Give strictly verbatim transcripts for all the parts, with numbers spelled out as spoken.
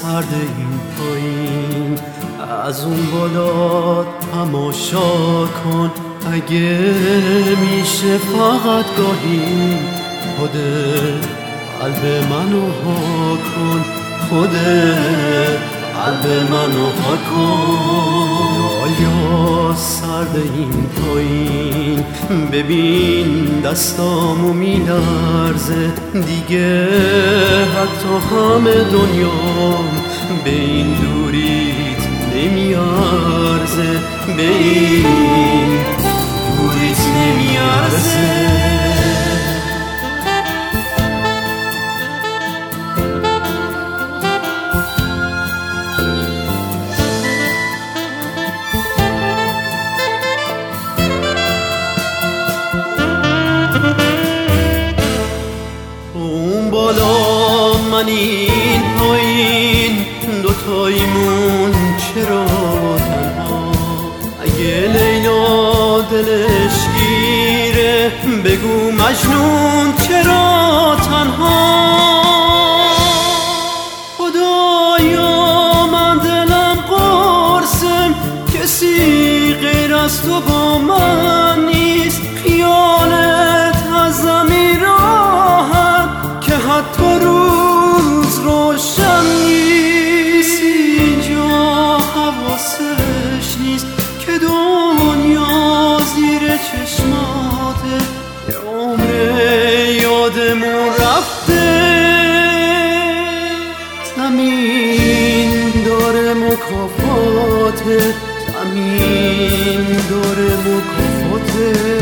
سرد این پایین، از اون بالا تماشا کن اگه میشه فقط گاهی. خودت قلب منو ها کن، خودت قلب منو ها کن. آیا سرد این پایین، ببین دستامو میلرزه دیگه، حتی همه دنیام به این دوریت نمیارزه، به این دوریت نمیارزه. اون بالا من این پایین، دوتاییمون چرا تنها؟ اگه لیلا دلش گیره بگو مجنون چرا تنها؟ خدایا من دلم قرصم، کسی غیر از تو با من نیست. خیالت از زمین راحت که حتی روز روشن نیست. اینجا حواسش نیست که دنیا زیر چشماته، یه عمر یادمون رفته. زمین داره مکافاته، زمین داره مکافاته.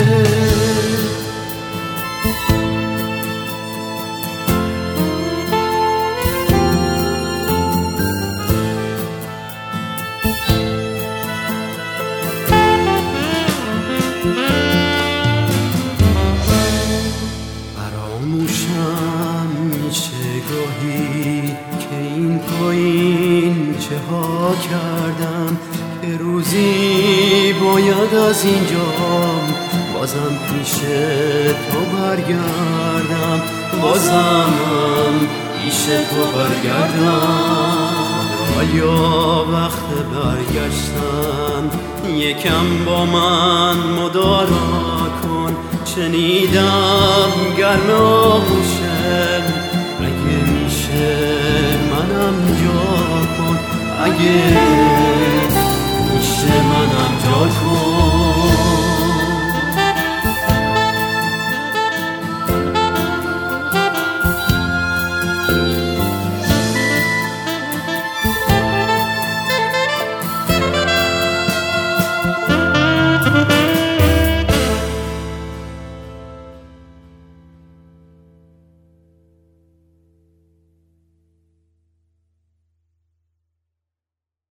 فراموشم میشه گاهی که این پایین چه ها کردم، که روزی باید از اینجام بازم پیش تو برگردم، بازم پیش تو برگردم. آیا وقت برگشتن یکم با من مدارا کن، شنیدم گرم آغوشت، اگه میشه منم جا کن، اگه میشه منم جا کن.